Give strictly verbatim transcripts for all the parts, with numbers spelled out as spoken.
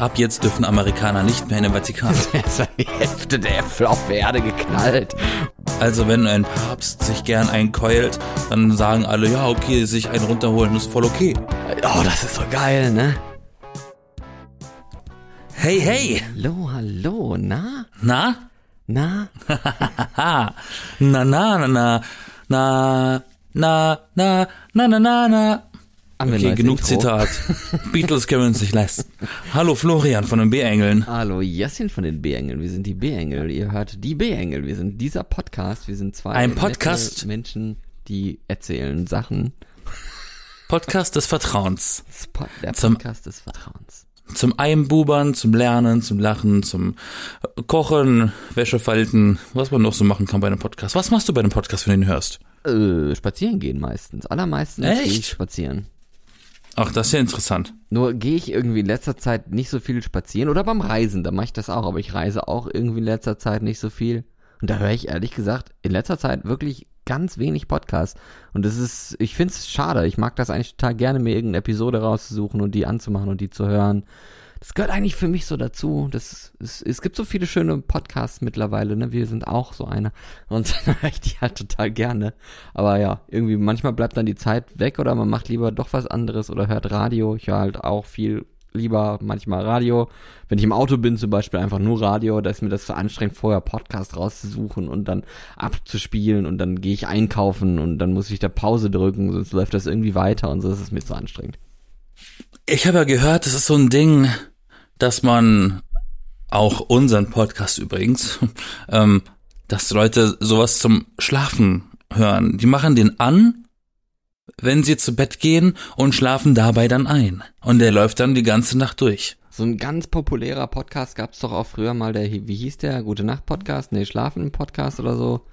Ab jetzt dürfen Amerikaner nicht mehr in den Vatikan. Jetzt war die Hälfte der Äpfel auf der Erde geknallt. Also wenn ein Papst sich gern einkeult, dann sagen alle, ja okay, sich einen runterholen, ist voll okay. Oh, das ist so geil, ne? Hey, hey! Hallo, hallo, na? Na? Na? na, na, na, na, na, na, na, na, na, na, na. Okay, genug Intro. Zitat. Beatles können uns nicht leisten. Hallo Florian von den B-Engeln. Hallo Yassin von den B-Engeln. Wir sind die B-Engel. Ihr hört die B-Engel. Wir sind dieser Podcast. Wir sind zwei Ein Podcast. Menschen, die erzählen Sachen. Podcast des Vertrauens. Der Podcast zum, des Vertrauens. Zum Einbubern, zum Lernen, zum Lachen, zum Kochen, Wäsche falten, was man noch so machen kann bei einem Podcast. Was machst du bei einem Podcast, wenn du ihn hörst? Äh, spazieren gehen meistens. Allermeistens gehe ich spazieren. Ach, das ist ja interessant. Nur gehe ich irgendwie in letzter Zeit nicht so viel spazieren. Oder beim Reisen, da mache ich das auch. Aber ich reise auch irgendwie in letzter Zeit nicht so viel. Und da höre ich ehrlich gesagt in letzter Zeit wirklich ganz wenig Podcasts. Und das ist, ich finde es schade. Ich mag das eigentlich total gerne, mir irgendeine Episode rauszusuchen und die anzumachen und die zu hören. Das gehört eigentlich für mich so dazu. Das ist, es gibt so viele schöne Podcasts mittlerweile, ne? Wir sind auch so eine. Und dann höre ich die halt total gerne. Aber ja, irgendwie manchmal bleibt dann die Zeit weg oder man macht lieber doch was anderes oder hört Radio. Ich höre halt auch viel lieber manchmal Radio. Wenn ich im Auto bin zum Beispiel einfach nur Radio, da ist mir das so anstrengend, vorher Podcast rauszusuchen und dann abzuspielen und dann gehe ich einkaufen und dann muss ich da Pause drücken, sonst läuft das irgendwie weiter und so, das ist mir so anstrengend. Ich habe ja gehört, das ist so ein Ding, dass man auch unseren Podcast übrigens, ähm, dass Leute sowas zum Schlafen hören. Die machen den an, wenn sie zu Bett gehen und schlafen dabei dann ein. Und der läuft dann die ganze Nacht durch. So ein ganz populärer Podcast gab's doch auch früher mal, der, wie hieß der? Gute Nacht Podcast? Nee, Schlafen Podcast oder so.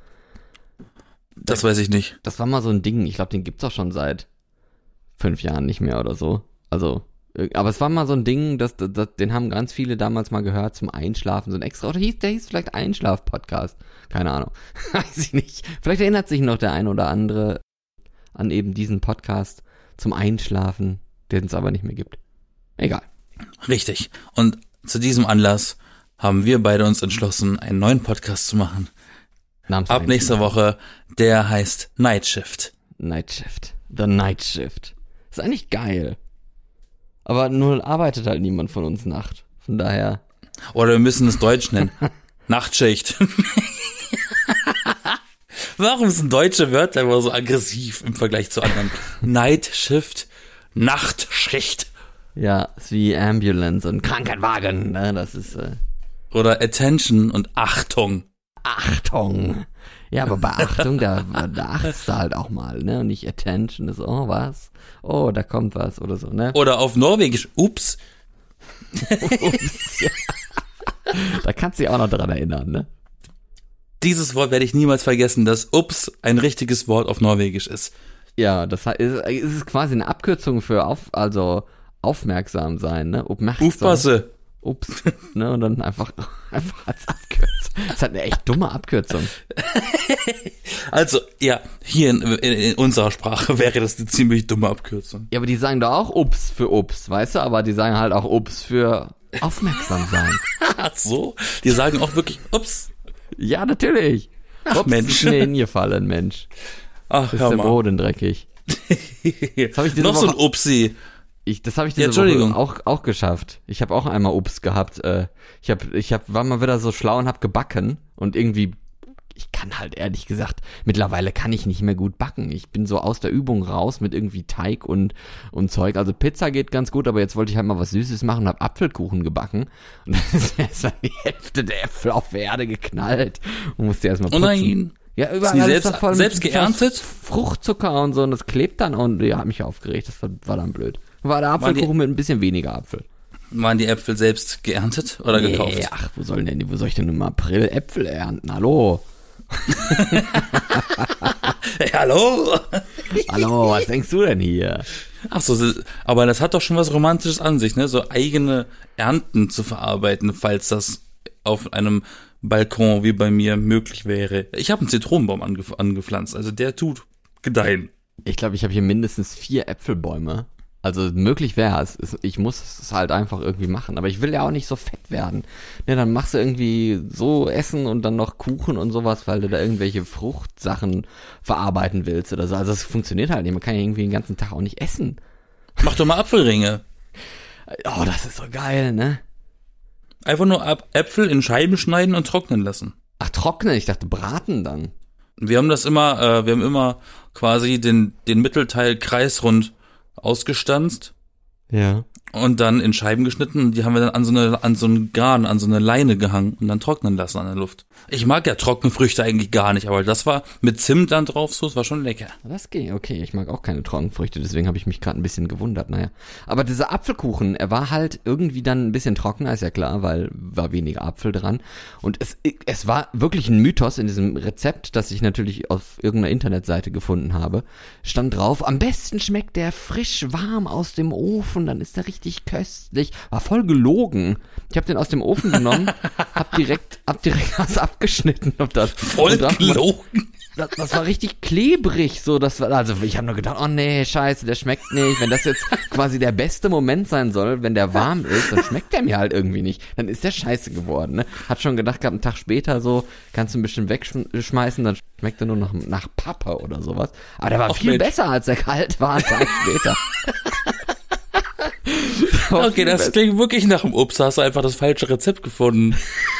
Das weiß ich nicht. Das war mal so ein Ding. Ich glaube, den gibt's auch schon seit fünf Jahren nicht mehr oder so. Also, aber es war mal so ein Ding, das, das, den haben ganz viele damals mal gehört zum Einschlafen, so ein extra, oder hieß, der hieß vielleicht Einschlaf-Podcast. Keine Ahnung. Weiß ich nicht. Vielleicht erinnert sich noch der ein oder andere an eben diesen Podcast zum Einschlafen, den es aber nicht mehr gibt. Egal. Richtig. Und zu diesem Anlass haben wir beide uns entschlossen, einen neuen Podcast zu machen. Namens Ab nächster Woche, der heißt Night Shift. Night Shift. The Night Shift. Ist eigentlich geil. Aber nur arbeitet halt niemand von uns Nacht. Von daher. Oder wir müssen es Deutsch nennen. Nachtschicht. Warum sind deutsche Wörter immer so aggressiv im Vergleich zu anderen? Night Shift, Nachtschicht. Ja, ist wie Ambulance und Krankenwagen. Ne? Das ist. Äh Oder Attention und Achtung. Achtung. Ja, aber bei Achtung, da, da achtest du halt auch mal, ne? Und nicht Attention, ist, oh, was? Oh, da kommt was oder so, ne? Oder auf Norwegisch, ups. Ups, ja. Da kannst du dich auch noch dran erinnern, ne? Dieses Wort werde ich niemals vergessen, dass ups ein richtiges Wort auf Norwegisch ist. Ja, das ist, ist quasi eine Abkürzung für auf, also aufmerksam sein, ne? Aufmerksam. Aufpasse. Ups, ne, und dann einfach, einfach als Abkürzung. Das ist halt eine echt dumme Abkürzung. Also, ja, hier in, in, in unserer Sprache wäre das eine ziemlich dumme Abkürzung. Ja, aber die sagen doch auch Ups für Ups, weißt du? Aber die sagen halt auch Ups für aufmerksam sein. Ach so? Die sagen auch wirklich Ups? Ja, natürlich. Ach, Ups, Mensch. ist mir hingefallen, Mensch. Ach, ist hör der mal. Boden dreckig. Jetzt hab ich Noch Woche so ein Upsi. Ich, das habe ich diese ja, Entschuldigung. Woche auch, auch geschafft. Ich habe auch einmal Ups gehabt. Äh, ich hab, ich hab, war mal wieder so schlau und hab gebacken. Und irgendwie, ich kann halt ehrlich gesagt, mittlerweile kann ich nicht mehr gut backen. Ich bin so aus der Übung raus mit irgendwie Teig und, und Zeug. Also Pizza geht ganz gut, aber jetzt wollte ich halt mal was Süßes machen und hab Apfelkuchen gebacken. Und dann ist mir erstmal die Hälfte der Äpfel auf der Erde geknallt. Und musste erstmal putzen. Oh nein. Ja, überall die ist selbst, das voll selbst mit geerntet? Fruchtzucker und so. Und das klebt dann und ja, hat mich aufgeregt. Das war, war dann blöd. War der Apfelkuchen die, mit ein bisschen weniger Apfel. Waren die Äpfel selbst geerntet oder nee, gekauft? Ach, wo sollen denn, wo soll ich denn im April Äpfel ernten? Hallo? Hey, hallo? Hallo, was denkst du denn hier? Ach so, aber das hat doch schon was Romantisches an sich, ne? So eigene Ernten zu verarbeiten, falls das auf einem Balkon wie bei mir möglich wäre. Ich habe einen Zitronenbaum angef- angepflanzt, also der tut gedeihen. Ich glaube, ich habe hier mindestens vier Äpfelbäume Also möglich wäre es. Ich muss es halt einfach irgendwie machen. Aber ich will ja auch nicht so fett werden. Ne, dann machst du irgendwie so Essen und dann noch Kuchen und sowas, weil du da irgendwelche Fruchtsachen verarbeiten willst oder so. Also das funktioniert halt nicht. Man kann ja irgendwie den ganzen Tag auch nicht essen. Mach doch mal Apfelringe. Oh, das ist so geil, ne? Einfach nur Ab- Äpfel in Scheiben schneiden und trocknen lassen. Ach, trocknen? Ich dachte braten dann. Wir haben das immer, äh, wir haben immer quasi den, den Mittelteil kreisrund ausgestanzt. Ja. Und dann in Scheiben geschnitten und die haben wir dann an so eine, an so einen Garn, an so eine Leine gehangen und dann trocknen lassen an der Luft. Ich mag ja Trockenfrüchte eigentlich gar nicht, aber das war mit Zimt dann drauf, so, das war schon lecker. Das geht, okay. Ich mag auch keine Trockenfrüchte, deswegen habe ich mich gerade ein bisschen gewundert, naja. Aber dieser Apfelkuchen, er war halt irgendwie dann ein bisschen trockener, ist ja klar, weil war weniger Apfel dran. Und es, es war wirklich ein Mythos in diesem Rezept, das ich natürlich auf irgendeiner Internetseite gefunden habe. Stand drauf, am besten schmeckt der frisch warm aus dem Ofen, dann ist der richtig richtig köstlich. War voll gelogen. Ich habe den aus dem Ofen genommen, hab direkt, hab direkt was abgeschnitten. Und das, voll und gelogen? Das, das war richtig klebrig. So, das war, also ich habe nur gedacht, oh nee, scheiße, der schmeckt nicht. Wenn das jetzt quasi der beste Moment sein soll, wenn der warm ist, dann schmeckt der mir halt irgendwie nicht. Dann ist der scheiße geworden. Ne? Hat schon gedacht gehabt, einen Tag später so, kannst du ein bisschen wegschmeißen, dann schmeckt er nur noch nach Pappe oder sowas. Aber der war Ach, viel Mensch. besser, als er kalt war, einen Tag später. Okay, das klingt wirklich nach dem Ups, hast du einfach das falsche Rezept gefunden.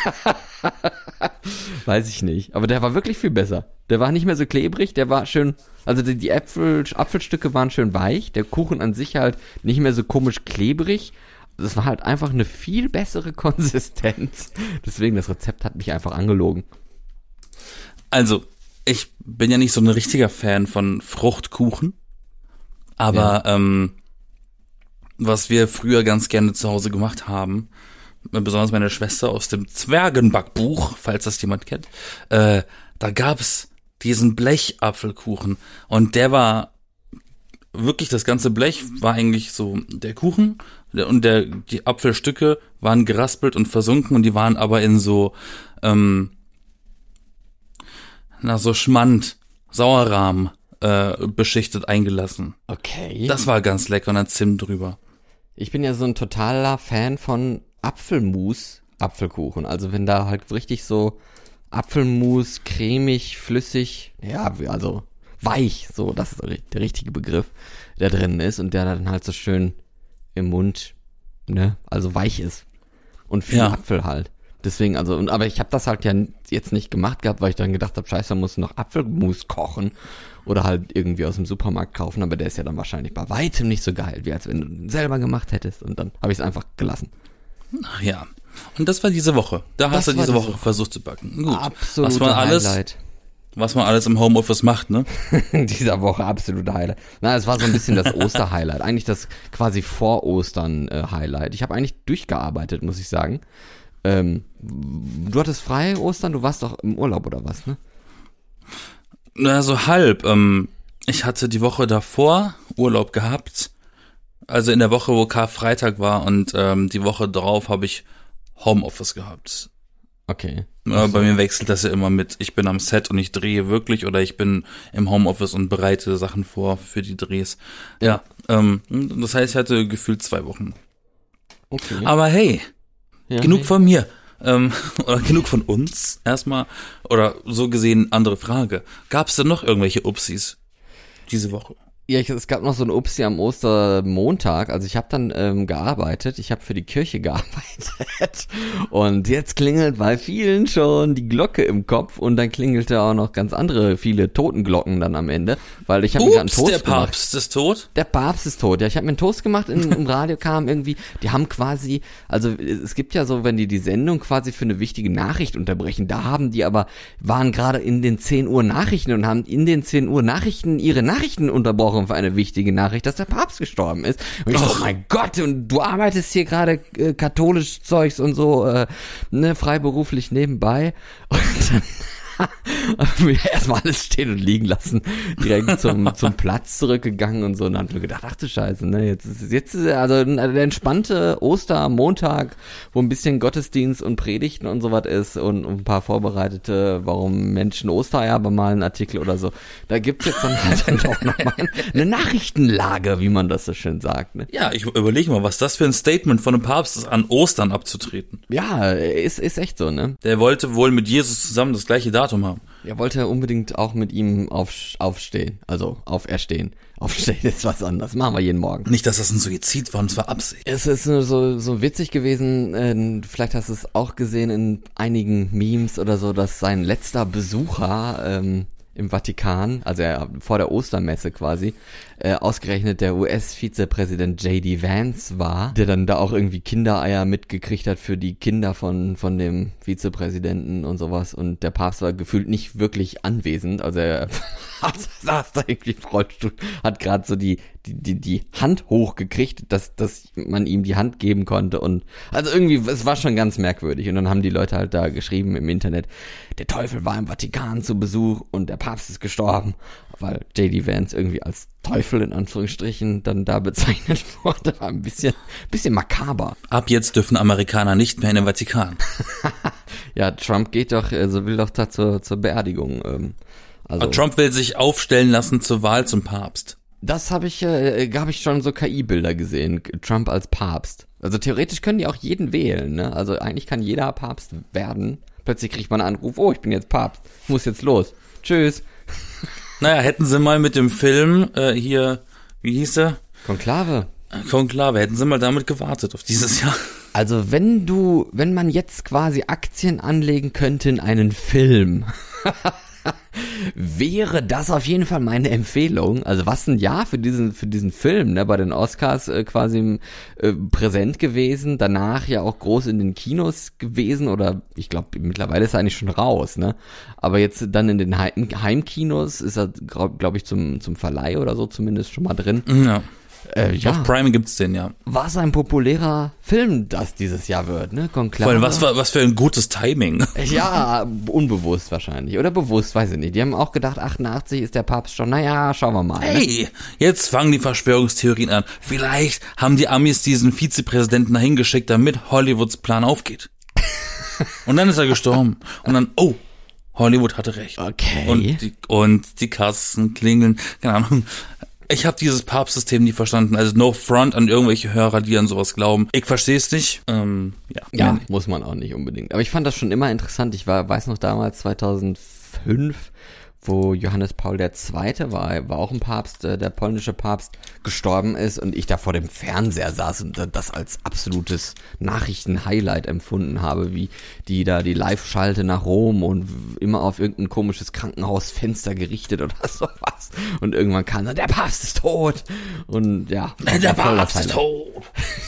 Weiß ich nicht, aber der war wirklich viel besser. Der war nicht mehr so klebrig, der war schön, also die, die Äpfel, Apfelstücke waren schön weich, der Kuchen an sich halt nicht mehr so komisch klebrig. Das war halt einfach eine viel bessere Konsistenz. Deswegen, das Rezept hat mich einfach angelogen. Also, ich bin ja nicht so ein richtiger Fan von Fruchtkuchen, aber ja. ähm, was wir früher ganz gerne zu Hause gemacht haben, besonders meine Schwester aus dem Zwergenbackbuch, falls das jemand kennt, äh, da gab's diesen Blechapfelkuchen und der war wirklich, das ganze Blech war eigentlich so der Kuchen und der die Apfelstücke waren geraspelt und versunken und die waren aber in so ähm, na so Schmand, Sauerrahm äh, beschichtet eingelassen. Okay. Das war ganz lecker und dann Zimt drüber. Ich bin ja so ein totaler Fan von Apfelmus, Apfelkuchen. Also wenn da halt richtig so Apfelmus, cremig, flüssig, ja, also weich, so, das ist der richtige Begriff, der drin ist und der dann halt so schön im Mund, ne, also weich ist. Und viel ja. Apfel halt. Deswegen, also, und, aber ich habe das halt ja jetzt nicht gemacht gehabt, weil ich dann gedacht habe, scheiße, man muss noch Apfelmus kochen oder halt irgendwie aus dem Supermarkt kaufen, aber der ist ja dann wahrscheinlich bei weitem nicht so geil, wie als wenn du ihn selber gemacht hättest und dann habe ich es einfach gelassen. Ach ja, und das war diese Woche. Da das hast du diese Woche Woche versucht zu backen. Gut. Absolute was man alles, Highlight. Was man alles im Homeoffice macht, ne? Dieser Woche absolute Highlight. Na, es war so ein bisschen das Oster-Highlight. Eigentlich das quasi vor Ostern-Highlight. Ich habe eigentlich durchgearbeitet, muss ich sagen. Ähm, du hattest frei Ostern, du warst doch im Urlaub oder was, ne? Na, so halb. Ähm, ich hatte die Woche davor Urlaub gehabt. Also in der Woche, wo Karfreitag war und ähm, die Woche drauf habe ich Homeoffice gehabt. Okay. Äh, bei mir wechselt das ja immer mit, ich bin am Set und ich drehe wirklich oder ich bin im Homeoffice und bereite Sachen vor für die Drehs. Ja, ähm, das heißt, ich hatte gefühlt zwei Wochen. Okay. Aber hey, Ja, genug hey. von mir. Ähm, oder genug von uns erstmal. Oder so gesehen, andere Frage. Gab es denn noch irgendwelche Upsis diese Woche? Ja, ich, es gab noch so ein Upsi am Ostermontag. Also ich habe dann ähm, gearbeitet. Ich habe für die Kirche gearbeitet. Und jetzt klingelt bei vielen schon die Glocke im Kopf. Und dann klingelte auch noch ganz andere, viele Totenglocken dann am Ende. Weil ich habe mir gerade einen Ups, Toast der gemacht. Papst ist tot? Der Papst ist tot. Ja, ich habe mir einen Toast gemacht, in, im Radio kam irgendwie, die haben quasi, also es gibt ja so, wenn die die Sendung quasi für eine wichtige Nachricht unterbrechen, da haben die aber, waren gerade in den zehn Uhr Nachrichten und haben in den zehn Uhr Nachrichten ihre Nachrichten unterbrochen für eine wichtige Nachricht, dass der Papst gestorben ist. Und ich so, oh mein Gott, und du arbeitest hier gerade äh, katholisch Zeugs und so, äh, ne, freiberuflich nebenbei. Und dann Erstmal alles stehen und liegen lassen, direkt zum, zum Platz zurückgegangen und so, und dann haben wir gedacht, ach du Scheiße, ne, jetzt ist, jetzt ist also der entspannte Ostermontag, wo ein bisschen Gottesdienst und Predigten und sowas ist und ein paar vorbereitete, warum Menschen Ostereier bemalen Artikel oder so. Da gibt's jetzt dann halt auch nochmal eine Nachrichtenlage, wie man das so schön sagt, ne? Ja, ich überlege mal, was das für ein Statement von einem Papst ist, an Ostern abzutreten. Ja, ist, ist echt so, ne? Der wollte wohl mit Jesus zusammen das gleiche Datum haben. Er wollte unbedingt auch mit ihm auf, aufstehen, also auferstehen. Aufstehen ist was anderes, machen wir jeden Morgen. Nicht, dass das ein Suizid war, und es war Absicht. Es ist nur so, so witzig gewesen, äh, vielleicht hast du es auch gesehen in einigen Memes oder so, dass sein letzter Besucher ähm, im Vatikan, also er, vor der Ostermesse quasi, äh, ausgerechnet der U S-Vizepräsident J D Vance war, der dann da auch irgendwie Kindereier mitgekriegt hat für die Kinder von von dem Vizepräsidenten und sowas, und der Papst war gefühlt nicht wirklich anwesend, also er saß da irgendwie im Rollstuhl, hat gerade so die die die die Hand hochgekriegt, dass dass man ihm die Hand geben konnte, und also irgendwie, es war schon ganz merkwürdig, und dann haben die Leute halt da geschrieben im Internet, der Teufel war im Vatikan zu Besuch und der Papst ist gestorben, weil J D Vance irgendwie als Teufel in Anführungsstrichen dann da bezeichnet wurde. War ein bisschen, bisschen makaber. Ab jetzt dürfen Amerikaner nicht mehr in den Vatikan. Ja, Trump geht doch, also will doch da zur, zur Beerdigung. Ähm, also Aber Trump will sich aufstellen lassen zur Wahl zum Papst. Das habe ich, äh, habe ich schon so K I-Bilder gesehen, Trump als Papst. Also theoretisch können die auch jeden wählen, ne? Also eigentlich kann jeder Papst werden. Plötzlich kriegt man einen Anruf, oh, ich bin jetzt Papst, ich muss jetzt los. Tschüss. Naja, hätten sie mal mit dem Film äh, hier, wie hieß er? Konklave. Konklave, hätten sie mal damit gewartet auf dieses Jahr. Also wenn du, wenn man jetzt quasi Aktien anlegen könnte in einen Film, wäre das auf jeden Fall meine Empfehlung. Also was ein Jahr für diesen für diesen Film, ne, bei den Oscars äh, quasi äh, präsent gewesen, danach ja auch groß in den Kinos gewesen, oder ich glaube mittlerweile ist er eigentlich schon raus, ne? Aber jetzt dann in den Heim Heimkinos ist er, glaube glaub ich, zum zum Verleih oder so zumindest schon mal drin. Ja. Äh, ja. Auf Prime gibt's den, ja. Was ein populärer Film das dieses Jahr wird, ne? Konklave. Vor allem, was, was für ein gutes Timing. Ja, unbewusst wahrscheinlich. Oder bewusst, weiß ich nicht. Die haben auch gedacht, achtundachtzig ist der Papst schon. Naja, schauen wir mal. Hey, ne? Jetzt fangen die Verschwörungstheorien an. Vielleicht haben die Amis diesen Vizepräsidenten dahin geschickt, damit Hollywoods Plan aufgeht. Und dann ist er gestorben. Und dann, oh, Hollywood hatte recht. Okay. Und die, und die Kassen klingeln, keine Ahnung. Ich habe dieses Papstsystem nie verstanden. Also no front an irgendwelche Hörer, die an sowas glauben. Ich verstehe es nicht. Ähm, ja, ja nee. Muss man auch nicht unbedingt. Aber ich fand das schon immer interessant. Ich war, weiß noch damals zweitausendfünf, wo Johannes Paul der Zweite war, war auch ein Papst, der polnische Papst, gestorben ist, und ich da vor dem Fernseher saß und das als absolutes Nachrichten-Highlight empfunden habe, wie die da die Live-Schalte nach Rom und immer auf irgendein komisches Krankenhausfenster gerichtet oder sowas. Und irgendwann kam dann, der Papst ist tot! Und ja. Der Papst ist tot!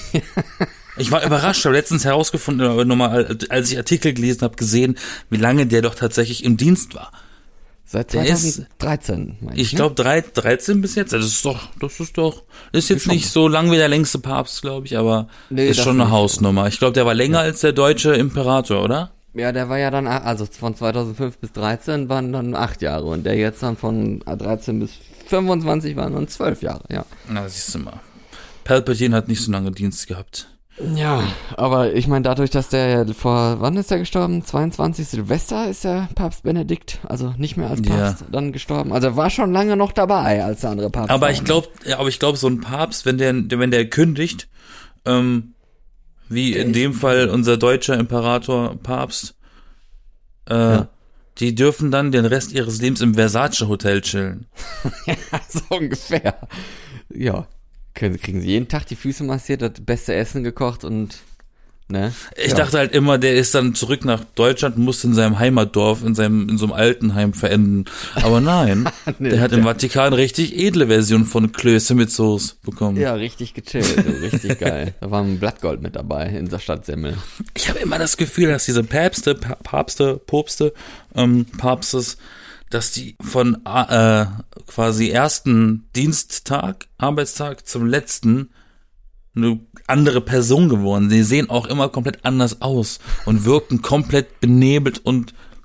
Ich war überrascht, habe letztens herausgefunden, aber nochmal, als ich Artikel gelesen habe, gesehen, wie lange der doch tatsächlich im Dienst war. Seit zweitausenddreizehn, meine ich. Ich glaube dreizehn bis jetzt. Das ist doch, das ist doch, ist jetzt nicht so lang wie der längste Papst, glaube ich, aber nee, ist schon eine Hausnummer. Ich glaube, der war länger ja. als der deutsche Imperator, oder? Ja, der war ja dann, also von zweitausendfünf bis dreizehn waren dann acht Jahre, und der jetzt dann von dreizehn bis fünfundzwanzig waren dann zwölf Jahre, ja. Na, siehst du mal. Palpatine hat nicht so lange Dienst gehabt. Ja, aber ich meine, dadurch, dass der vor, wann ist der gestorben? zweiundzwanzig Silvester ist der Papst Benedikt, also nicht mehr als Papst, ja. dann gestorben. Also er war schon lange noch dabei als der andere Papst. Aber ich glaube, ja, aber ich glaube, so ein Papst, wenn der, wenn der kündigt, ähm, wie in dem Fall unser deutscher Imperator Papst, äh, ja. die dürfen dann den Rest ihres Lebens im Versace Hotel chillen. Ja, so ungefähr. Ja. Kriegen sie jeden Tag die Füße massiert, das beste Essen gekocht und, ne? Ich ja. dachte halt immer, der ist dann zurück nach Deutschland und musste in seinem Heimatdorf, in seinem, in so einem Altenheim verenden. Aber nein, nee, der hat im Vatikan richtig edle Version von Klöße mit Soße bekommen. Ja, richtig gechillt, richtig geil. Da war ein Blattgold mit dabei in der Stadtsemmel. Ich habe immer das Gefühl, dass diese Päpste, Papste, Popste, ähm, Papstes, dass die von äh, quasi ersten Diensttag, Arbeitstag zum letzten eine andere Person geworden. Sie sehen auch immer komplett anders aus und wirken komplett benebelt und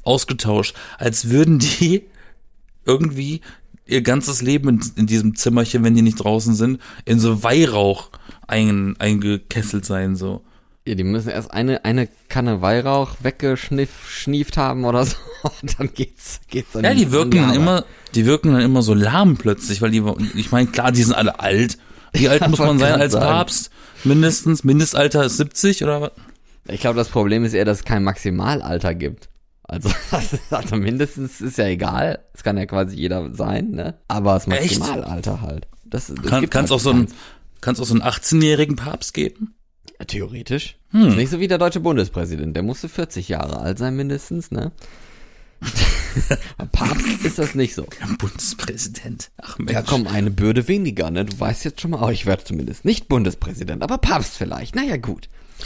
ausgetauscht, als würden die irgendwie ihr ganzes Leben in, in diesem Zimmerchen, wenn die nicht draußen sind, in so Weihrauch ein, eingekesselt sein, so. Ja, die müssen erst eine, eine Kanne Weihrauch weggeschnieft haben oder so, und dann geht's, geht's an Ja, die wirken dann Arbeit. immer, die wirken dann immer so lahm plötzlich, weil die, ich meine, klar, die sind alle alt. Wie alt muss man sein als Papst? Mindestens, Mindestalter ist siebzig oder was? Ich glaube, das Problem ist eher, dass es kein Maximalalter gibt. Also, das ist, also mindestens ist ja egal. Es kann ja quasi jeder sein, ne? Aber das Maximalalter halt. Das, das Kann, gibt kannst halt auch so einen, kannst auch so einen achtzehnjährigen Papst geben? Ja, theoretisch. Hm. Ist nicht so wie der deutsche Bundespräsident. Der musste vierzig Jahre alt sein mindestens, ne? Beim Papst ist das nicht so. Bundespräsident. Ach Mensch. Ja, komm, eine Bürde weniger, ne? Du weißt jetzt schon mal, oh, ich werde zumindest nicht Bundespräsident, aber Papst vielleicht. Naja, gut.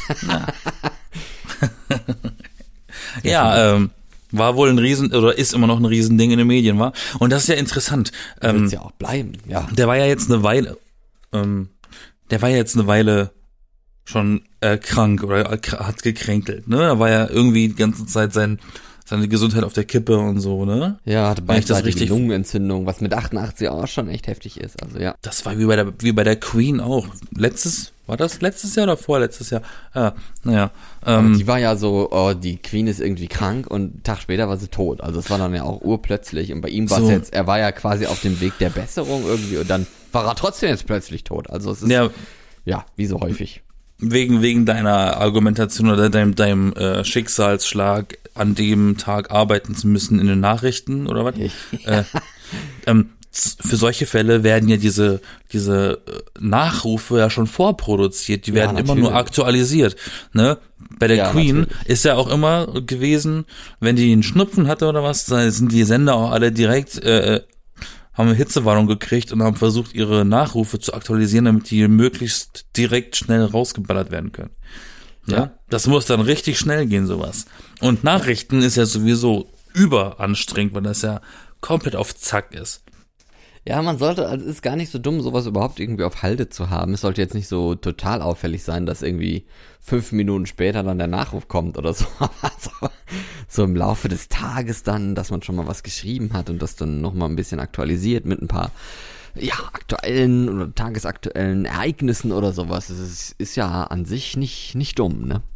Ja, ähm, war wohl ein Riesen, oder ist immer noch ein Riesending in den Medien, war. Und das ist ja interessant. Ähm, Wird's ja auch bleiben, ja. Der war ja jetzt eine Weile, ähm, der war ja jetzt eine Weile schon äh, krank oder hat gekränkelt, ne? Da war ja irgendwie die ganze Zeit sein, seine Gesundheit auf der Kippe und so, ne? Ja, hatte Wenn ich das beidseitige richtig- Lungenentzündung, was mit achtundachtzig auch schon echt heftig ist, also ja. Das war wie bei der, wie bei der Queen auch. Letztes, war das letztes Jahr oder vorletztes Jahr? Ja, naja. Ähm, Die war ja so, oh, die Queen ist irgendwie krank und einen Tag später war sie tot. Also es war dann ja auch urplötzlich und bei ihm war es So. jetzt, er war ja quasi auf dem Weg der Besserung irgendwie und dann war er trotzdem jetzt plötzlich tot. Also es ist, ja, ja, wie so häufig. wegen, wegen deiner Argumentation oder deinem, deinem äh, Schicksalsschlag, an dem Tag arbeiten zu müssen in den Nachrichten oder was? äh, ähm, z- für solche Fälle werden ja diese, diese äh, Nachrufe ja schon vorproduziert. Die Ja, werden immer nur natürlich. aktualisiert. Ne? Bei der Ja, Queen natürlich. ist ja auch immer gewesen, wenn die einen Schnupfen hatte oder was, da sind die Sender auch alle direkt, äh, haben eine Hitzewarnung gekriegt und haben versucht, ihre Nachrufe zu aktualisieren, damit die möglichst direkt schnell rausgeballert werden können. Ja. Ja. Das muss dann richtig schnell gehen, sowas. Und Nachrichten ist ja sowieso überanstrengend, weil das ja komplett auf Zack ist. Ja, man sollte, also es ist gar nicht so dumm, sowas überhaupt irgendwie auf Halde zu haben. Es sollte jetzt nicht so total auffällig sein, dass irgendwie fünf Minuten später dann der Nachruf kommt oder so. Also, so im Laufe des Tages dann, dass man schon mal was geschrieben hat und das dann nochmal ein bisschen aktualisiert mit ein paar, ja, aktuellen oder tagesaktuellen Ereignissen oder sowas. Das ist, ist ja an sich nicht, nicht dumm, ne?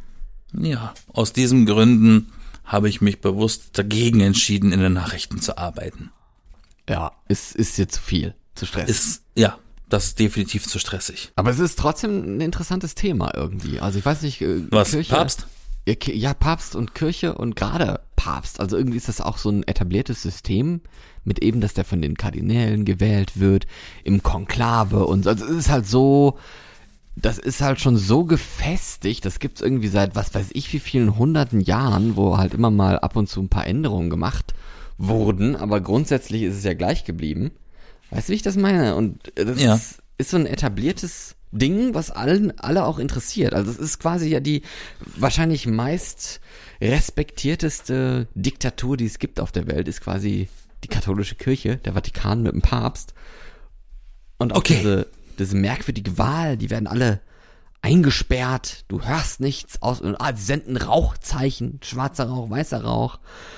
Ja, aus diesen Gründen habe ich mich bewusst dagegen entschieden, in den Nachrichten zu arbeiten. Ja, ist, ist dir zu viel, zu stressig. Ist, ja, das ist definitiv zu stressig. Aber es ist trotzdem ein interessantes Thema irgendwie. Also ich weiß nicht, äh, Was, Kirche, Papst? Ja, Ki- ja, Papst und Kirche und gerade Papst. Also irgendwie ist das auch so ein etabliertes System mit eben, dass der von den Kardinälen gewählt wird, im Konklave und so. Also es ist halt so, das ist halt schon so gefestigt, das gibt's irgendwie seit was weiß ich wie vielen hunderten Jahren, wo halt immer mal ab und zu ein paar Änderungen gemacht wurden, aber grundsätzlich ist es ja gleich geblieben. Weißt du, wie ich das meine? Und das Ja. ist, ist so ein etabliertes Ding, was allen, alle auch interessiert. Also es ist quasi ja die wahrscheinlich meist respektierteste Diktatur, die es gibt auf der Welt, ist quasi die katholische Kirche, der Vatikan mit dem Papst. Und auch Okay. diese, diese merkwürdige Wahl, die werden alle eingesperrt, du hörst nichts aus, und, ah, sie senden Rauchzeichen, schwarzer Rauch, weißer Rauch.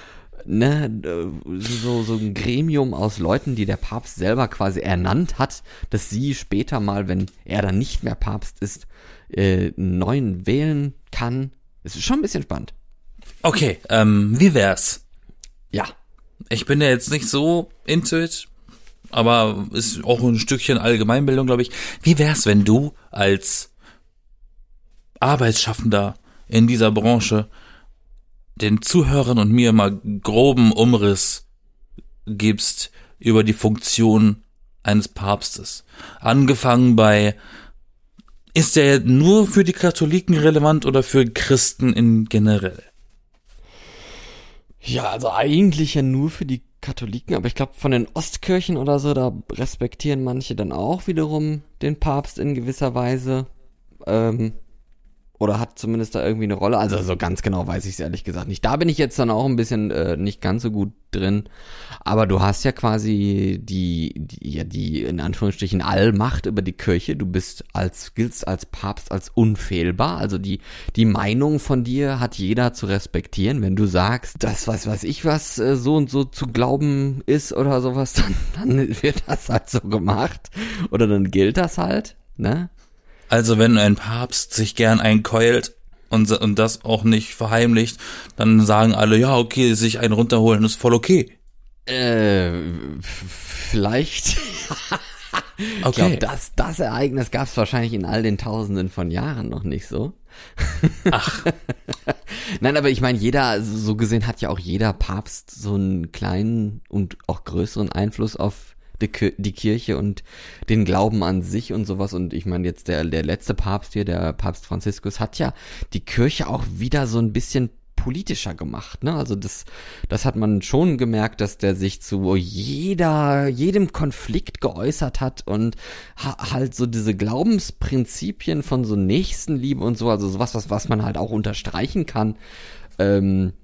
Ne, äh, so, so ein Gremium aus Leuten, die der Papst selber quasi ernannt hat, dass sie später mal, wenn er dann nicht mehr Papst ist, äh, einen neuen wählen kann. Es ist schon ein bisschen spannend. Okay, ähm, wie wär's? Ja. Ich bin ja jetzt nicht so into it, aber ist auch ein Stückchen Allgemeinbildung, glaube ich. Wie wär's, wenn du als Arbeitsschaffender in dieser Branche den Zuhörern und mir mal groben Umriss gibst über die Funktion eines Papstes? Angefangen bei, ist der nur für die Katholiken relevant oder für Christen in generell? Ja, also eigentlich ja nur für die Katholiken, aber ich glaube von den Ostkirchen oder so, da respektieren manche dann auch wiederum den Papst in gewisser Weise. Ähm, oder hat zumindest da irgendwie eine Rolle. Also so ganz genau weiß ich es ehrlich gesagt nicht. Da bin ich jetzt dann auch ein bisschen äh, nicht ganz so gut drin. Aber du hast ja quasi die, die, ja, die in Anführungsstrichen Allmacht über die Kirche. Du bist als, giltst als Papst als unfehlbar. Also die, die Meinung von dir hat jeder zu respektieren. Wenn du sagst, das was weiß ich was äh, so und so zu glauben ist oder sowas, dann, dann wird das halt so gemacht. Oder dann gilt das halt, ne? Also wenn ein Papst sich gern einkeult und, und das auch nicht verheimlicht, dann sagen alle, ja, okay, sich einen runterholen ist voll okay. Äh, vielleicht. Okay. Ich glaube, das, das Ereignis gab es wahrscheinlich in all den Tausenden von Jahren noch nicht so. Ach. Nein, aber ich meine, jeder, so gesehen hat ja auch jeder Papst so einen kleinen und auch größeren Einfluss auf die, die Kirche und den Glauben an sich und sowas. Und ich meine, jetzt der, der letzte Papst hier, der Papst Franziskus, hat ja die Kirche auch wieder so ein bisschen politischer gemacht, ne? Also das, das hat man schon gemerkt, dass der sich zu jeder, jedem Konflikt geäußert hat und ha- halt so diese Glaubensprinzipien von so Nächstenliebe und so, also sowas, was, was man halt auch unterstreichen kann, ähm,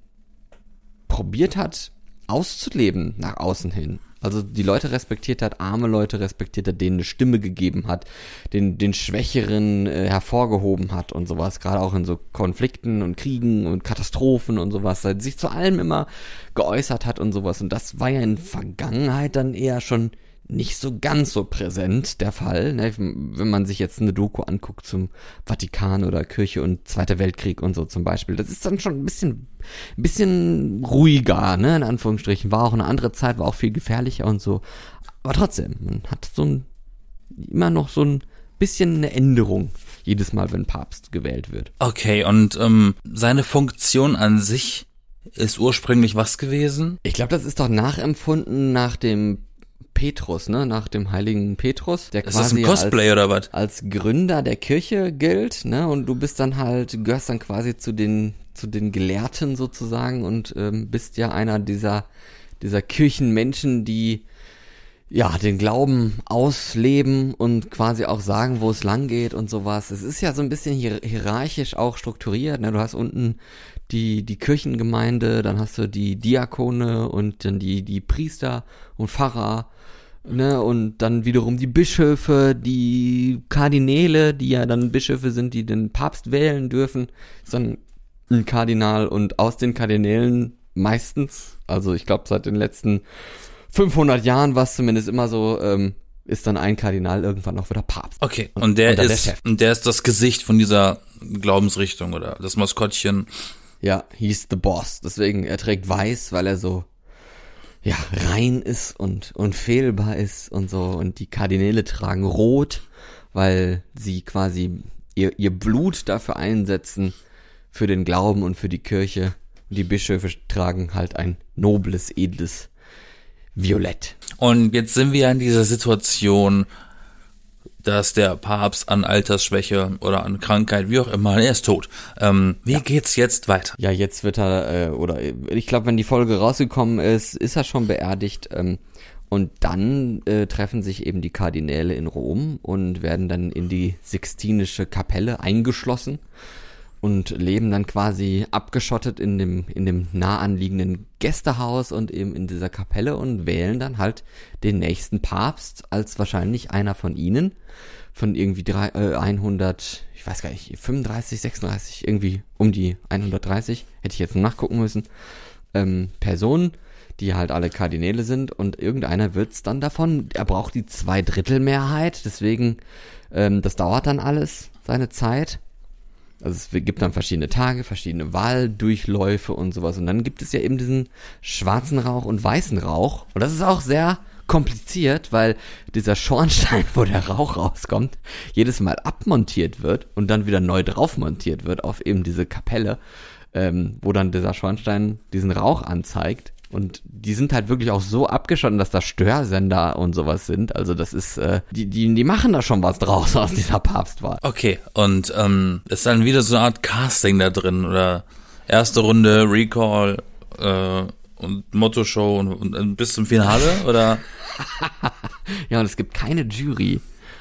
probiert hat auszuleben nach außen hin. Also die Leute respektiert hat, arme Leute respektiert hat, denen eine Stimme gegeben hat, den den Schwächeren äh, hervorgehoben hat und sowas, gerade auch in so Konflikten und Kriegen und Katastrophen und sowas, halt sich zu allem immer geäußert hat und sowas. Und das war ja in Vergangenheit dann eher schon nicht so ganz so präsent der Fall, ne? Wenn man sich jetzt eine Doku anguckt zum Vatikan oder Kirche und Zweiter Weltkrieg und so zum Beispiel. Das ist dann schon ein bisschen, ein bisschen ruhiger, ne, in Anführungsstrichen. War auch eine andere Zeit, war auch viel gefährlicher und so. Aber trotzdem, man hat so ein, immer noch so ein bisschen eine Änderung jedes Mal, wenn Papst gewählt wird. Okay, und ähm, seine Funktion an sich ist ursprünglich was gewesen? Ich glaube, das ist doch nachempfunden nach dem Petrus, ne, nach dem heiligen Petrus, der Ist quasi das ein Cosplay als, oder was? als Gründer der Kirche gilt, ne, und du bist dann halt, gehörst dann quasi zu den, zu den Gelehrten sozusagen und ähm, bist ja einer dieser, dieser Kirchenmenschen, die ja den Glauben ausleben und quasi auch sagen, wo es lang geht und sowas. Es ist ja so ein bisschen hier, hierarchisch auch strukturiert, ne, du hast unten die die Kirchengemeinde, dann hast du die Diakone und dann die die Priester und Pfarrer, ne, und dann wiederum die Bischöfe, die Kardinäle, die ja dann Bischöfe sind, die den Papst wählen dürfen, ist dann ein Kardinal und aus den Kardinälen meistens, also ich glaube seit den letzten fünfhundert Jahren war es zumindest immer so, ähm, ist dann ein Kardinal irgendwann auch wieder Papst. Okay, und der und ist, der Chef. und der ist das Gesicht von dieser Glaubensrichtung oder das Maskottchen. Ja, he's the boss. Deswegen, er trägt weiß, weil er so, ja, rein ist und unfehlbar ist und so. Und die Kardinäle tragen rot, weil sie quasi ihr, ihr Blut dafür einsetzen, für den Glauben und für die Kirche. Und die Bischöfe tragen halt ein nobles, edles Violett. Und jetzt sind wir in dieser Situation, dass der Papst an Altersschwäche oder an Krankheit, wie auch immer, er ist tot. Ähm, wie ja. geht's jetzt weiter? Ja, jetzt wird er, äh, oder ich glaube, wenn die Folge rausgekommen ist, ist er schon beerdigt. Ähm, und dann äh, treffen sich eben die Kardinäle in Rom und werden dann in die Sixtinische Kapelle eingeschlossen und leben dann quasi abgeschottet in dem in dem nah anliegenden Gästehaus und eben in dieser Kapelle und wählen dann halt den nächsten Papst als wahrscheinlich einer von ihnen, von irgendwie drei, äh, hundert, ich weiß gar nicht, fünfunddreißig, sechsunddreißig, irgendwie um die hundertdreißig, hätte ich jetzt noch nachgucken müssen, ähm, Personen, die halt alle Kardinäle sind und irgendeiner wird's dann davon, er braucht die Zweidrittelmehrheit, deswegen, ähm, das dauert dann alles seine Zeit. Also es gibt dann verschiedene Tage, verschiedene Wahldurchläufe und sowas. Und dann gibt es ja eben diesen schwarzen Rauch und weißen Rauch. Und das ist auch sehr kompliziert, weil dieser Schornstein, wo der Rauch rauskommt, jedes Mal abmontiert wird und dann wieder neu drauf montiert wird auf eben diese Kapelle, ähm, wo dann dieser Schornstein diesen Rauch anzeigt. Und die sind halt wirklich auch so abgeschottet, dass da Störsender und sowas sind. Also das ist, äh, die, die, die machen da schon was draus aus dieser Papstwahl. Okay, und ähm, ist dann wieder so eine Art Casting da drin oder erste Runde, Recall äh, und Motto-Show und, und bis zum Finale oder? Ja, und es gibt keine Jury.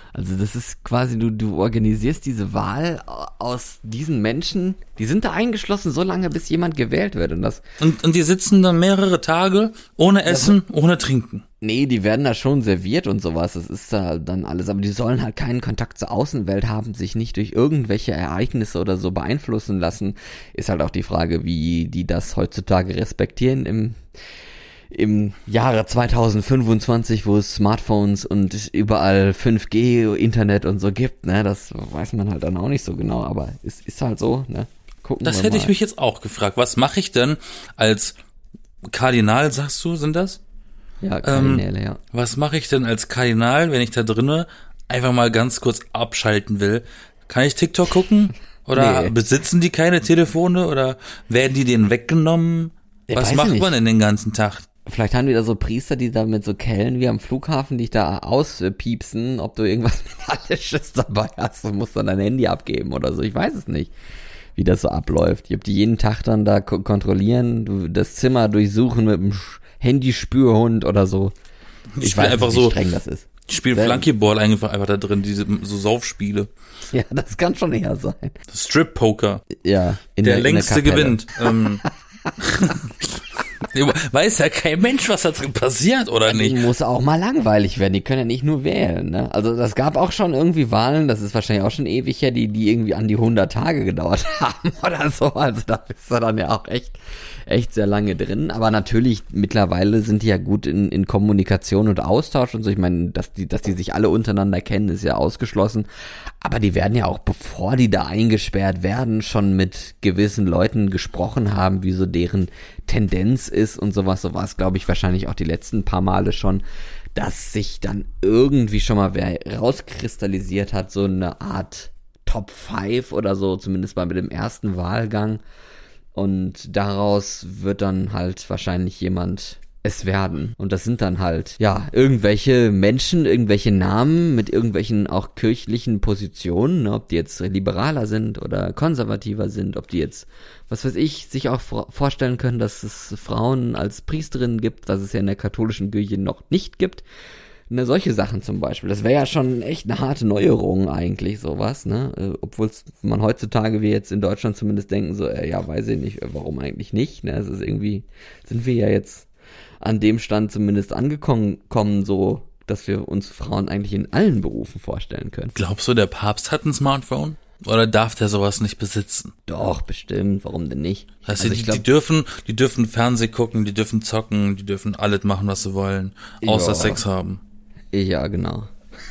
Also das ist quasi, du, du organisierst diese Wahl aus diesen Menschen, die sind da eingeschlossen so lange, bis jemand gewählt wird. Und das Und, und die sitzen dann mehrere Tage ohne Essen, ja, ohne Trinken. Nee, die werden da schon serviert und sowas, das ist da dann alles, aber die sollen halt keinen Kontakt zur Außenwelt haben, sich nicht durch irgendwelche Ereignisse oder so beeinflussen lassen. Ist halt auch die Frage, wie die das heutzutage respektieren im im Jahre zweitausendfünfundzwanzig, wo es Smartphones und überall fünf G Internet und so gibt, ne, das weiß man halt dann auch nicht so genau, aber es ist halt so, ne. Gucken das wir hätte mal. Ich mich jetzt auch gefragt. Was mache ich denn als Kardinal, sagst du, sind das? Ja, Kardinäle, ähm, ja. Was mache ich denn als Kardinal, wenn ich da drinne einfach mal ganz kurz abschalten will? Kann ich TikTok gucken? Oder nee. Besitzen die keine Telefone? Oder werden die denen weggenommen? Ja, was macht man denn den ganzen Tag? Vielleicht haben die da so Priester, die da mit so Kellen wie am Flughafen dich da auspiepsen, ob du irgendwas Metallisches dabei hast und musst dann dein Handy abgeben oder so. Ich weiß es nicht, wie das so abläuft. Ich hab die jeden Tag dann da ko- kontrollieren, du, das Zimmer durchsuchen mit dem Handyspürhund oder so. Ich, ich weiß einfach nicht, wie so, streng das ist. Ich spiele Flunkyball einfach, einfach da drin, diese so Saufspiele. Ja, das kann schon eher sein. Strip-Poker. Ja. In der, der längste gewinnt. ähm. Weiß ja kein Mensch, was da drin passiert, oder nicht? Die muss auch mal langweilig werden, die können ja nicht nur wählen, ne? Also das gab auch schon irgendwie Wahlen, das ist wahrscheinlich auch schon ewig her, die, die irgendwie an die hundert Tage gedauert haben oder so, also da bist du dann ja auch echt, echt sehr lange drin, aber natürlich mittlerweile sind die ja gut in, in Kommunikation und Austausch und so, ich meine, dass die, dass die sich alle untereinander kennen, ist ja ausgeschlossen, aber die werden ja auch, bevor die da eingesperrt werden, schon mit gewissen Leuten gesprochen haben, wie so deren Tendenz ist und sowas, so war es, glaube ich, wahrscheinlich auch die letzten paar Male schon, dass sich dann irgendwie schon mal wer rauskristallisiert hat, so eine Art Top fünf oder so, zumindest mal mit dem ersten Wahlgang, und daraus wird dann halt wahrscheinlich jemand es werden. Und das sind dann halt, ja, irgendwelche Menschen, irgendwelche Namen mit irgendwelchen auch kirchlichen Positionen, ne, ob die jetzt liberaler sind oder konservativer sind, ob die jetzt, was weiß ich, sich auch vorstellen können, dass es Frauen als Priesterinnen gibt, was es ja in der katholischen Kirche noch nicht gibt. Ne, solche Sachen zum Beispiel. Das wäre ja schon echt eine harte Neuerung eigentlich, sowas, ne? Äh, obwohl man heutzutage, wie jetzt in Deutschland zumindest denken, so, äh, ja, weiß ich nicht, warum eigentlich nicht, ne? Es ist irgendwie, sind wir ja jetzt an dem Stand zumindest angekommen, kommen, so, dass wir uns Frauen eigentlich in allen Berufen vorstellen können. Glaubst du, der Papst hat ein Smartphone? Oder darf der sowas nicht besitzen? Doch, bestimmt. Warum denn nicht? Weißt du, also die, glaub, die dürfen, die dürfen Fernsehen gucken, die dürfen zocken, die dürfen alles machen, was sie wollen, außer ja. Sex haben. Ja, genau.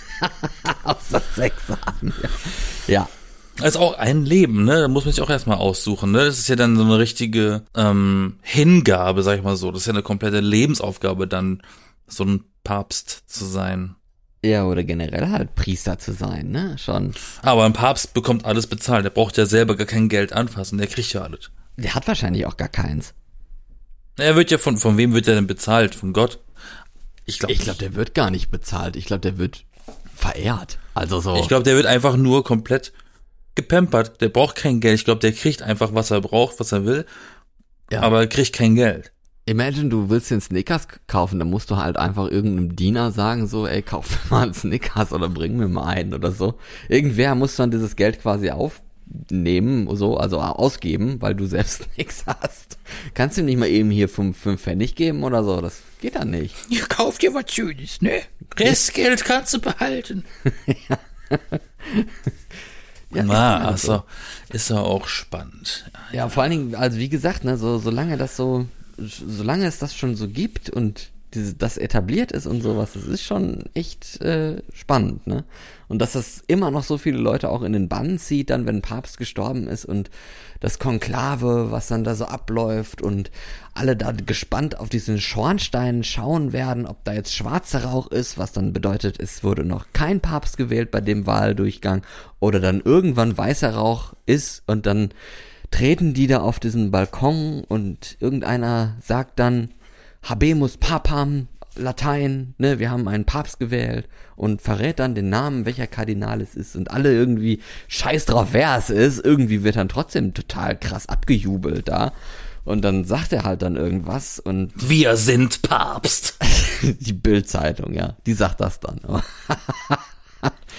Außer Sex haben, ja. Ja. Also auch ein Leben, ne? Da muss man sich auch erstmal aussuchen, ne? Das ist ja dann so eine richtige ähm, Hingabe, sag ich mal so. Das ist ja eine komplette Lebensaufgabe, dann so ein Papst zu sein. Ja, oder generell halt Priester zu sein, ne? Schon. Aber ein Papst bekommt alles bezahlt. Der braucht ja selber gar kein Geld anfassen. Der kriegt ja alles. Der hat wahrscheinlich auch gar keins. Er wird ja von, von wem wird er denn bezahlt? Von Gott? Ich glaube, ich glaube, der wird gar nicht bezahlt. Ich glaube, der wird verehrt. Also so. Ich glaube, der wird einfach nur komplett gepampert. Der braucht kein Geld. Ich glaube, der kriegt einfach, was er braucht, was er will. Ja. Aber er kriegt kein Geld. Imagine, du willst den Snickers kaufen, dann musst du halt einfach irgendeinem Diener sagen, so, ey, kauf mir mal einen Snickers oder bring mir mal einen oder so. Irgendwer muss dann dieses Geld quasi aufnehmen, so, also ausgeben, weil du selbst nichts hast. Kannst du ihm nicht mal eben hier fünf, fünf Pfennig geben oder so? Das geht dann nicht. Ja, kauf dir was Schönes, ne? Restgeld kannst du behalten. ja. Ja, Na, ist also, ist ja auch spannend. Ja, ja, vor allen Dingen, also wie gesagt, ne, so, solange das so, solange es das schon so gibt und diese, das etabliert ist und sowas, das ist schon echt äh, spannend, ne? Und dass das immer noch so viele Leute auch in den Bann zieht, dann, wenn ein Papst gestorben ist und das Konklave, was dann da so abläuft und alle da gespannt auf diesen Schornstein schauen werden, ob da jetzt schwarzer Rauch ist, was dann bedeutet, es wurde noch kein Papst gewählt bei dem Wahldurchgang, oder dann irgendwann weißer Rauch ist und dann treten die da auf diesen Balkon und irgendeiner sagt dann Habemus Papam, Latein, ne, wir haben einen Papst gewählt, und verrät dann den Namen, welcher Kardinal es ist, und alle irgendwie scheiß drauf, wer es ist, irgendwie wird dann trotzdem total krass abgejubelt da, und dann sagt er halt dann irgendwas und wir sind Papst. Die Bild-Zeitung, ja, die sagt das dann.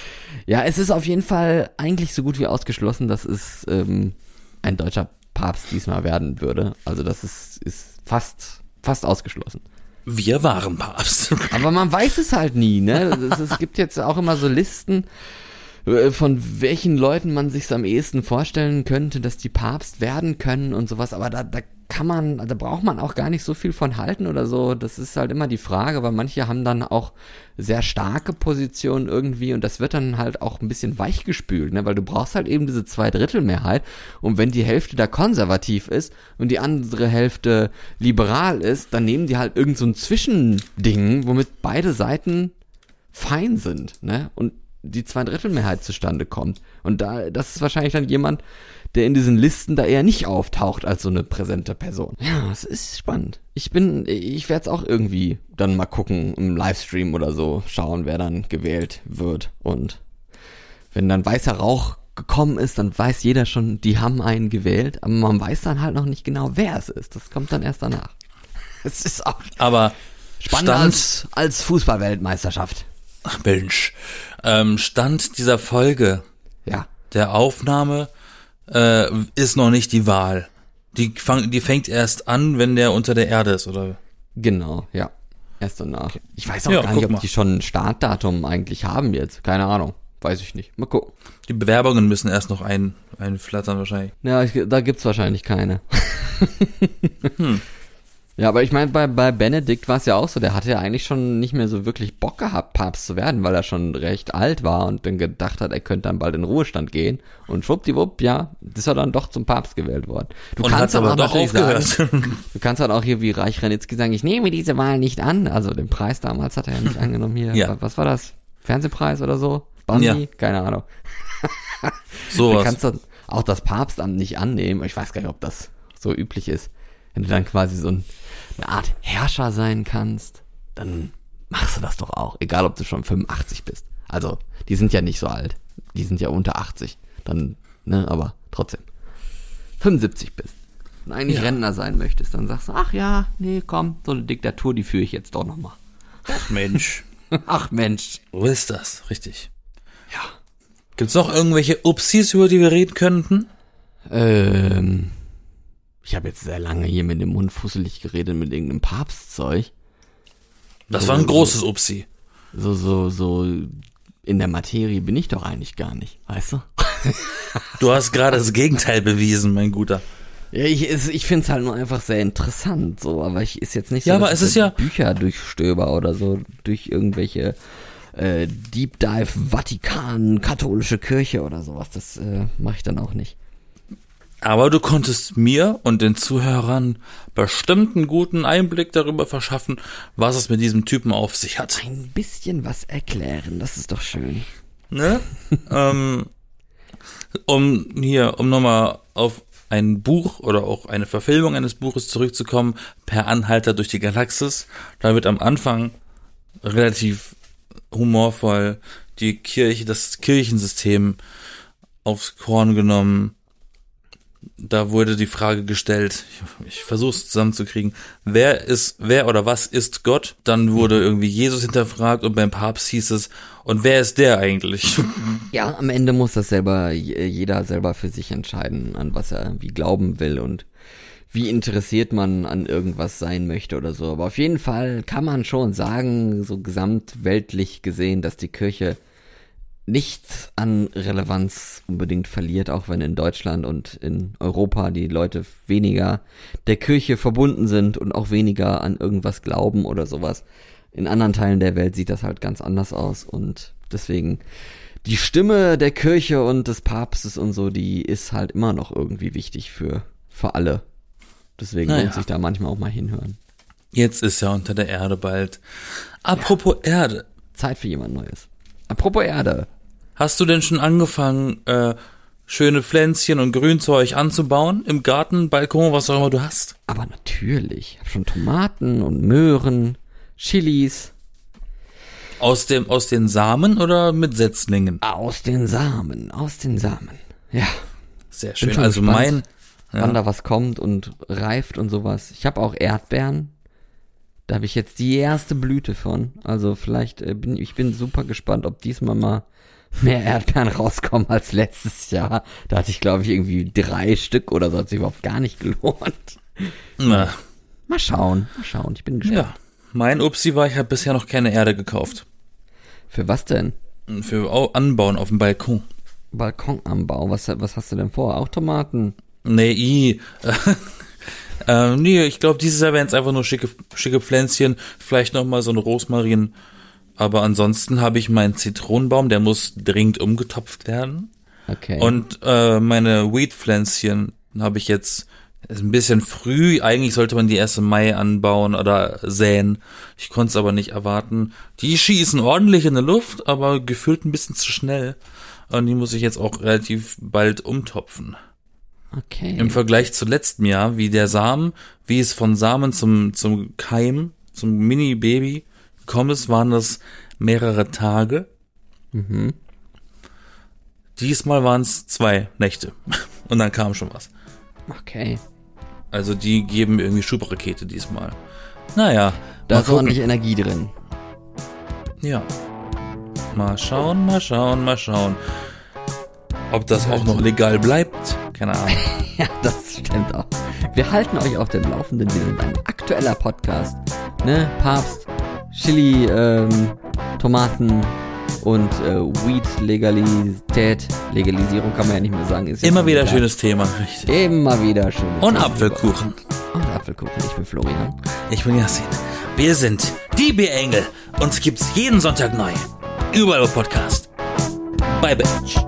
Ja, es ist auf jeden Fall eigentlich so gut wie ausgeschlossen, dass es ähm, ein deutscher Papst diesmal werden würde. Also das ist, ist fast, fast ausgeschlossen. Wir waren Papst. Aber man weiß es halt nie, ne? Es, es gibt jetzt auch immer so Listen, äh, von welchen Leuten man sich am ehesten vorstellen könnte, dass die Papst werden können und sowas. Aber da, da kann man, da braucht man auch gar nicht so viel von halten oder so. Das ist halt immer die Frage, weil manche haben dann auch sehr starke Positionen irgendwie und das wird dann halt auch ein bisschen weichgespült, ne? Weil du brauchst halt eben diese Zweidrittelmehrheit und wenn die Hälfte da konservativ ist und die andere Hälfte liberal ist, dann nehmen die halt irgend so ein Zwischending, womit beide Seiten fein sind, ne? Und die Zweidrittelmehrheit zustande kommt. Und da, das ist wahrscheinlich dann jemand, der in diesen Listen da eher nicht auftaucht als so eine präsente Person. Ja, es ist spannend. Ich bin, ich werde es auch irgendwie dann mal gucken im Livestream oder so, schauen, wer dann gewählt wird. Und wenn dann weißer Rauch gekommen ist, dann weiß jeder schon, die haben einen gewählt, aber man weiß dann halt noch nicht genau, wer es ist. Das kommt dann erst danach. Es ist auch Aber spannender Stand, als, als Fußball-Weltmeisterschaft. ach Mensch, ähm, Stand dieser Folge, Ja. der Aufnahme, äh, ist noch nicht die Wahl. Die, fang, die fängt erst an, wenn der unter der Erde ist, oder? Genau, ja. Erst danach. Okay. Ich weiß auch Ja, gar nicht, guck ob mal. die schon ein Startdatum eigentlich haben jetzt. Keine Ahnung. Weiß ich nicht. Mal gucken. Die Bewerbungen müssen erst noch ein, einflattern wahrscheinlich. Ja, ich, da gibt's wahrscheinlich keine. Hm. Ja, aber ich meine, bei, bei Benedikt war es ja auch so, der hatte ja eigentlich schon nicht mehr so wirklich Bock gehabt, Papst zu werden, weil er schon recht alt war und dann gedacht hat, er könnte dann bald in Ruhestand gehen. Und schwuppdiwupp, ja, ist er dann doch zum Papst gewählt worden. Du Und kannst hat's aber auch doch natürlich aufgehört. Sagen, du kannst halt auch hier wie Reich Ranitzky sagen, ich nehme diese Wahl nicht an. Also den Preis damals hat er ja nicht angenommen hier. Ja. Was war das? Fernsehpreis oder so? Bambi? Ja. Keine Ahnung. Du Sowas. kannst dann auch das Papstamt nicht annehmen. Ich weiß gar nicht, ob das so üblich ist. Wenn du dann quasi so ein, eine Art Herrscher sein kannst, dann machst du das doch auch. Egal, ob du schon fünfundachtzig bist. Also, die sind ja nicht so alt. Die sind ja unter achtzig. Dann, ne, aber trotzdem. fünfundsiebzig bist. Und eigentlich Ja. Rentner sein möchtest, dann sagst du, ach ja, nee, komm, so eine Diktatur, die führe ich jetzt doch nochmal. Ach Mensch, Ach Mensch. wo ist das? Richtig. Ja. Gibt's noch irgendwelche Upsis, über die wir reden könnten? Ähm, ich habe jetzt sehr lange hier mit dem Mund fusselig geredet mit irgendeinem Papstzeug. Das So, war ein so, großes Upsi. So, so, so in der Materie bin ich doch eigentlich gar nicht, weißt du? Du hast gerade das Gegenteil bewiesen, mein Guter. Ja, ich, es- ich finde es halt nur einfach sehr interessant, so, aber ich ist jetzt nicht so, Ja, aber dass es ich ist da ja- Bücher durchstöber oder so, durch irgendwelche äh, Deep Dive Vatikan, katholische Kirche oder sowas. Das äh, mache ich dann auch nicht. Aber du konntest mir und den Zuhörern bestimmt einen guten Einblick darüber verschaffen, was es mit diesem Typen auf sich hat. Ein bisschen was erklären, das ist doch schön. Ne? ähm, um hier, um nochmal auf ein Buch oder auch eine Verfilmung eines Buches zurückzukommen, Per Anhalter durch die Galaxis. Da wird am Anfang relativ humorvoll die Kirche, das Kirchensystem aufs Korn genommen. Da wurde die Frage gestellt, ich, ich versuche es zusammenzukriegen, wer ist, wer oder was ist Gott? Dann wurde irgendwie Jesus hinterfragt und beim Papst hieß es, und wer ist der eigentlich? Ja, am Ende muss das selber jeder selber für sich entscheiden, an was er wie glauben will und wie interessiert man an irgendwas sein möchte oder so. Aber auf jeden Fall kann man schon sagen, so gesamtweltlich gesehen, dass die Kirche nichts an Relevanz unbedingt verliert, auch wenn in Deutschland und in Europa die Leute weniger der Kirche verbunden sind und auch weniger an irgendwas glauben oder sowas. In anderen Teilen der Welt sieht das halt ganz anders aus und deswegen die Stimme der Kirche und des Papstes und so, die ist halt immer noch irgendwie wichtig für, für alle. Deswegen Naja. lohnt sich da manchmal auch mal hinhören. Jetzt ist er unter der Erde bald. Apropos Erde, Zeit für jemand Neues. Apropos Erde. hast du denn schon angefangen, äh, schöne Pflänzchen und Grünzeug anzubauen? Im Garten, Balkon, was auch immer du hast? Aber natürlich. Ich habe schon Tomaten und Möhren, Chilis. Aus dem, aus den Samen oder mit Setzlingen? Aus den Samen, aus den Samen. Ja, Sehr bin schön. schon Also gespannt, mein, wann ja, da was kommt und reift und sowas. Ich habe auch Erdbeeren. Da habe ich jetzt die erste Blüte von. Also vielleicht äh, bin ich bin super gespannt, ob diesmal mal mehr Erdbeeren rauskommen als letztes Jahr. Da hatte ich, glaube ich, irgendwie drei Stück oder so, hat sich überhaupt gar nicht gelohnt. Na. Mal schauen, mal schauen, ich bin gespannt. Ja, mein Upsi war, ich habe bisher noch keine Erde gekauft. Für was denn? Für Au- Anbauen auf dem Balkon. Balkonanbau, was, was hast du denn vor? Auch Tomaten? Nee, i. ähm, nee, ich glaube, dieses Jahr wären es einfach nur schicke, schicke Pflänzchen, vielleicht nochmal so ein Rosmarin. Aber ansonsten habe ich meinen Zitronenbaum, der muss dringend umgetopft werden. Okay. Und äh, meine Weed-Pflänzchen habe ich jetzt, ist ein bisschen früh, eigentlich sollte man die erst im Mai anbauen oder säen. Ich konnte es aber nicht erwarten. Die schießen ordentlich in die Luft, aber gefühlt ein bisschen zu schnell. Und die muss ich jetzt auch relativ bald umtopfen. Okay. Im Vergleich zu letztem Jahr, wie der Samen, wie es von Samen zum, zum Keim, zum Mini-Baby gekommen ist, waren das mehrere Tage. Mhm. Diesmal waren es zwei Nächte. Und dann kam schon was. Okay. Also die geben irgendwie Schubrakete diesmal. Naja. Da mal ist ordentlich Energie drin. Ja. Mal schauen, mal schauen, mal schauen. Ob das auch noch legal bleibt? Keine Ahnung. Ja, das stimmt auch. Wir halten euch auf dem Laufenden. Wir sind ein aktueller Podcast. Ne? Papst, Chili, ähm, Tomaten und äh, Weed-Legalität. Legalisierung kann man ja nicht mehr sagen. Ist Immer wieder legal. Schönes Thema, richtig. Immer wieder schön. Und Apfelkuchen. Und Apfelkuchen. Ich bin Florian. Ich bin Yassin. Wir sind die B-Engel. Uns gibt's jeden Sonntag neu. Überall im Podcast. Bye, Bitch.